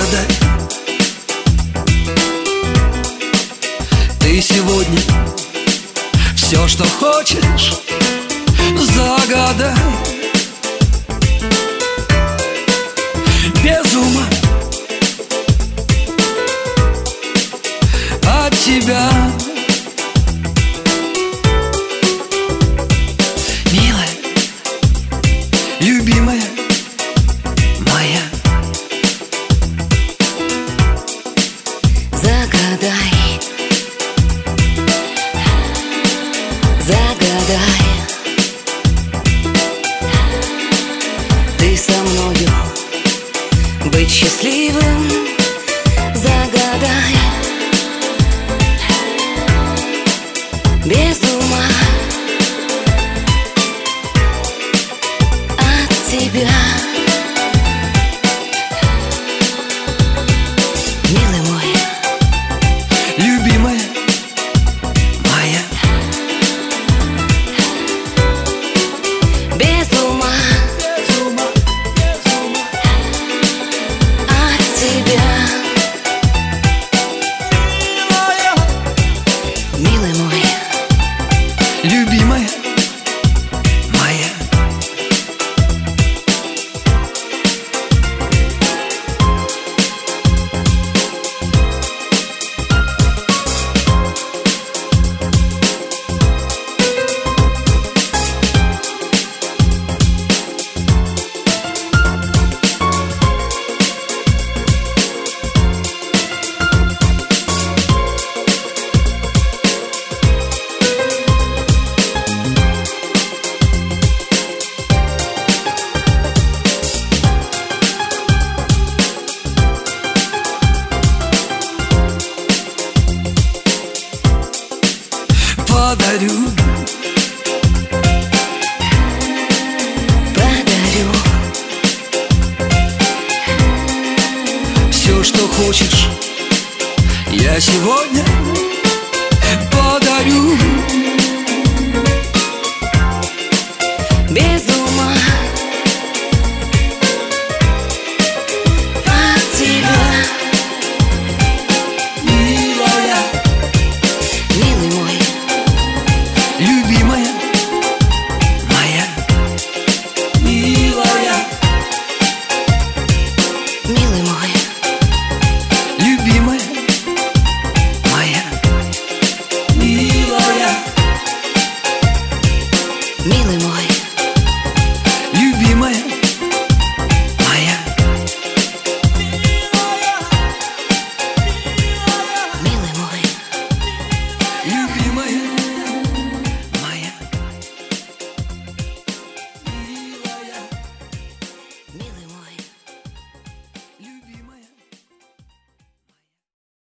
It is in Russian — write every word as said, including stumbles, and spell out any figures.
загадай. Ты сегодня все, что хочешь, загадай. Без ума от тебя, милая, любимая моя. Загадай, загадай, ты со мною быть счастливым, загадай. Без ума от тебя, милый мой, любимая моя. без ума, Без ума, без ума. от тебя, милый мой, Любимая моя. Подарю, подарю все, что хочешь, я сегодня подарю.